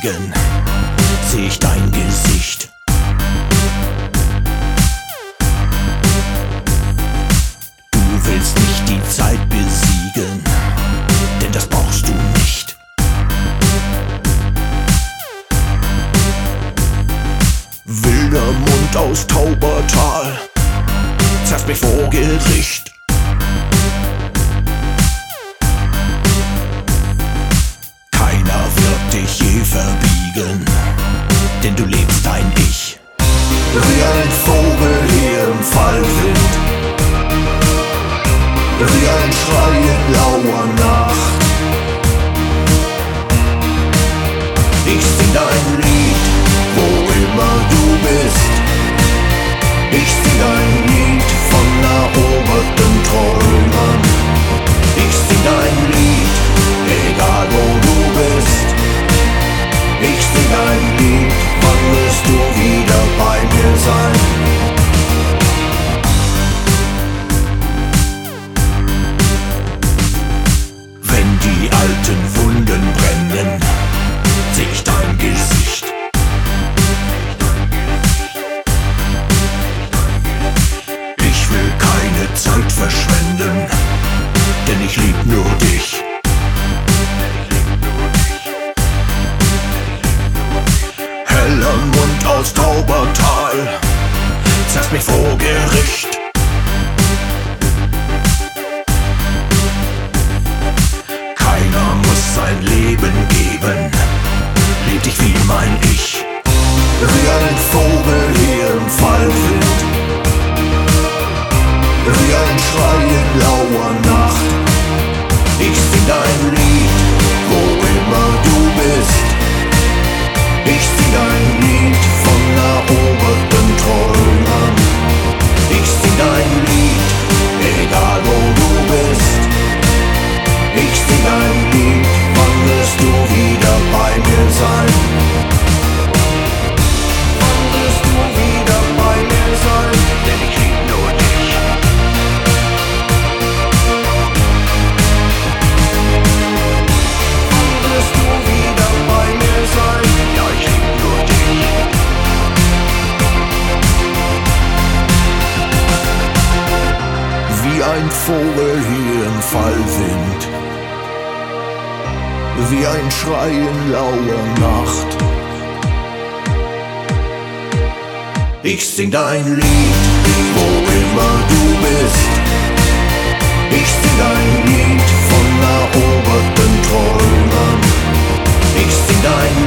besiegen, seh ich dein Gesicht. Du willst nicht die Zeit besiegen, denn das brauchst du nicht. Wilder Mund aus Taubertal zerrt mich vor Gericht. Keiner wird dich je verbiegen, denn du lebst dein Ich. Wie ein Vogel hier im Fallwind, wie ein Schrei in lauer Nacht. Ich sing dein Lied, wo immer du bist. Ich sing dein Lied von eroberten Träumern. Ich sing dein Lied, egal wo du bist. Ich sing dein Lied, wann wirst du wieder bei mir sein? Wenn die alten Wunden brennen, seh ich dein Gesicht. Ich will keine Zeit verschwenden, denn ich lieb nur dich. Heller Mund aus Taubertal zerrt mich vor Gericht. Keiner muss sein Leben geben, lieb dich wie mein Ich. Wie ein Vogel hier im Fallwind, wie ein Schrei in lauer Nacht. Ich sing dein Lied, wo immer du bist. Ich sing dein Lied von eroberten Träumern. Ich sing dein Lied, egal wo du bist. Ich sing dein Lied, wann wirst du wieder bei mir sein? Wann wirst du wieder bei mir sein? Denn ich lieb nur dich. Wann wirst du wieder bei mir sein? Ja, ich lieb nur dich. Wie ein Vogel hier im Fallwind, wie ein Schrei in lauer Nacht. Ich sing dein Lied, wo immer du bist. Ich sing dein Lied von eroberten Träumern. Ich sing dein